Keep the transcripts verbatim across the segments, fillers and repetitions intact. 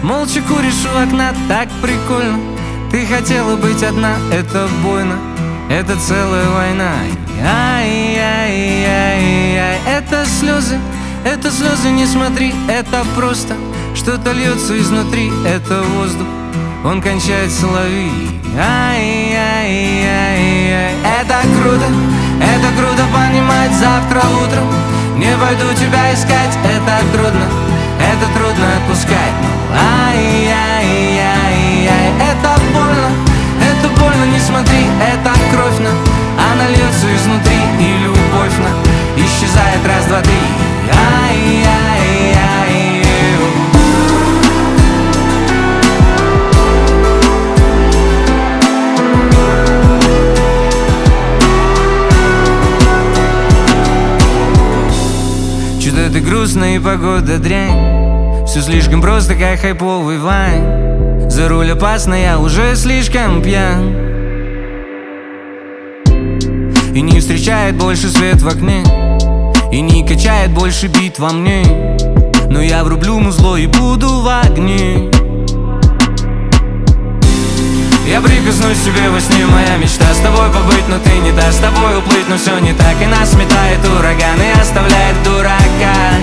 Молча куришь у окна, так прикольно. Ты хотела быть одна, это больно. Это целая война. Ай-яй-яй-яй. Это слезы, это слезы, не смотри. Это просто что-то льется изнутри. Это воздух, он кончает соловей. Ай-яй-яй-яй. Это круто, это круто понимать. Завтра утром не пойду тебя искать. Это трудно, это трудно отпускать. Ай-яй-яй-яй. Это больно, это больно, не смотри. Это кровь на, она льется изнутри. И любовь на исчезает раз, два, три. Ай-яй-яй-яй. Что-то ты грустная и погода дрянь. Все слишком просто, как хайповый вайн. За руль опасно, я уже слишком пьян. И не встречает больше свет в окне. И не качает больше бит во мне. Но я врублю музло и буду в огне. Я прикоснусь к тебе во сне, моя мечта с тобой побыть, но ты не дашь, с тобой уплыть, но все не так. И нас сметает ураган и оставляет дурака.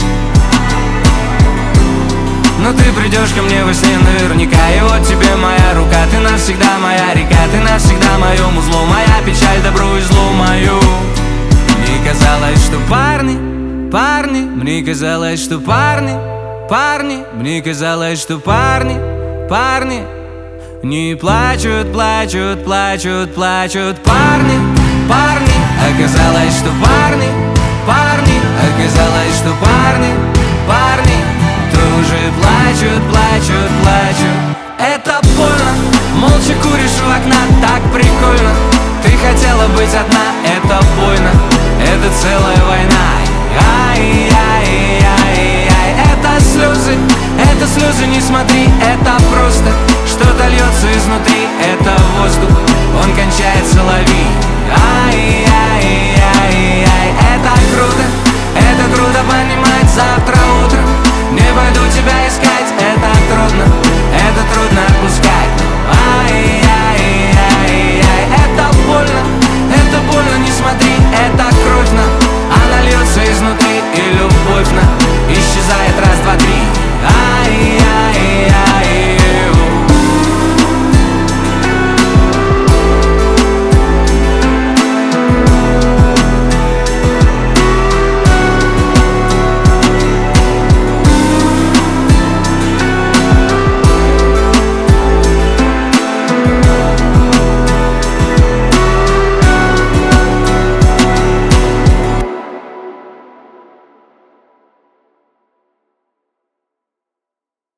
Но ты придешь ко мне во сне наверняка. И вот тебе моя рука, ты навсегда моя река. Ты навсегда мое музло, моя печаль, добро и зло мою. Мне казалось, что парни, парни. Мне казалось, что парни, парни. Мне казалось, что парни, парни не плачут, плачут, плачут, плачут. Парни, парни. Оказалось, что парни, парни. Оказалось, что парни, парни тоже плачут, плачут, плачут. Это больно. Молча куришь у окна, так прикольно. Ты хотела быть одна.